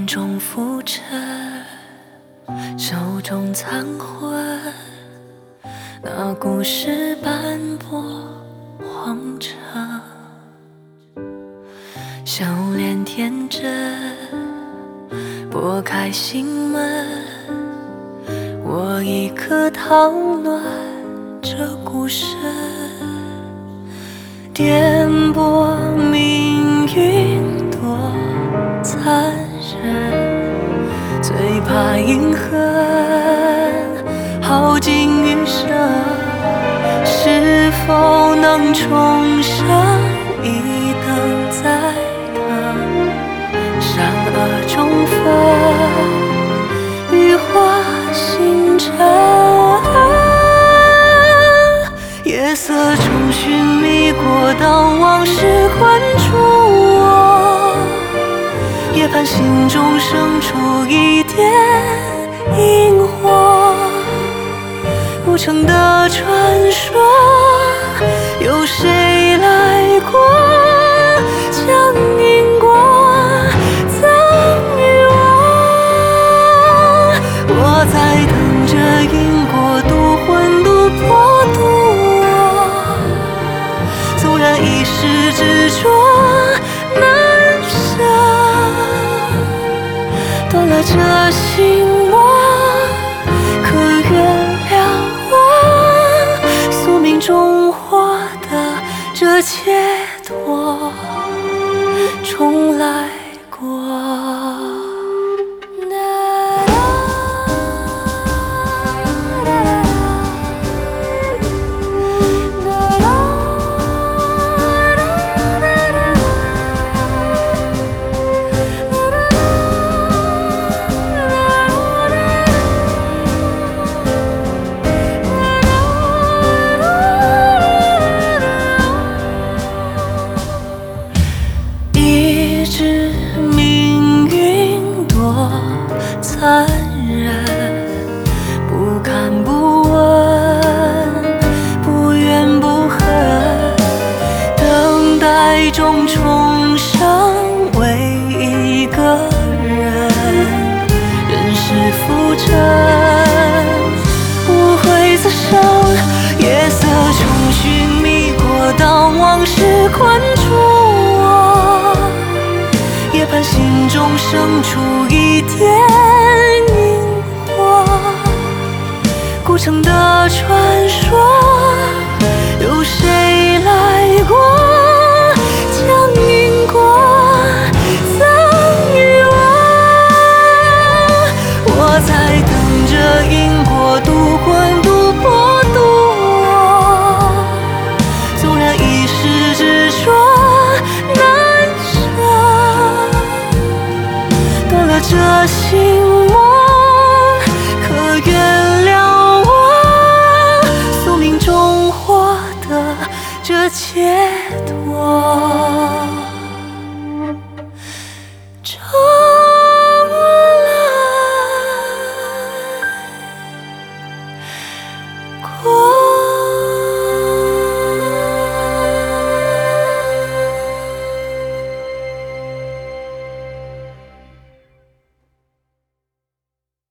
梦中浮沉，手中残魂，那故事斑驳荒尘，笑脸天真，拨开心门，我一颗烫乱这孤身，颠簸命运多残忍，最怕阴恨耗尽余生，是否能重生一等再等，善恶中分，羽化星辰，夜色中寻觅过，当往事困住我，夜盼心中生出一点萤火，不成的传说，有谁来过，将因果赠予我，我在等着因果渡魂渡魄渡我，纵然一时执着难舍，断了这心魔，可原谅我宿命中获得这解脱，重来过。残忍，不看不问，不怨不恨，等待中重生为一个人，人世浮沉，无悔此生，夜色中寻觅过，当往事困住我，夜盼心中生出一点萤火，古城的传说，有谁来过，将因果赠予我，我在等着因果渡魂渡魄渡我，纵然一时执着难舍，断了这心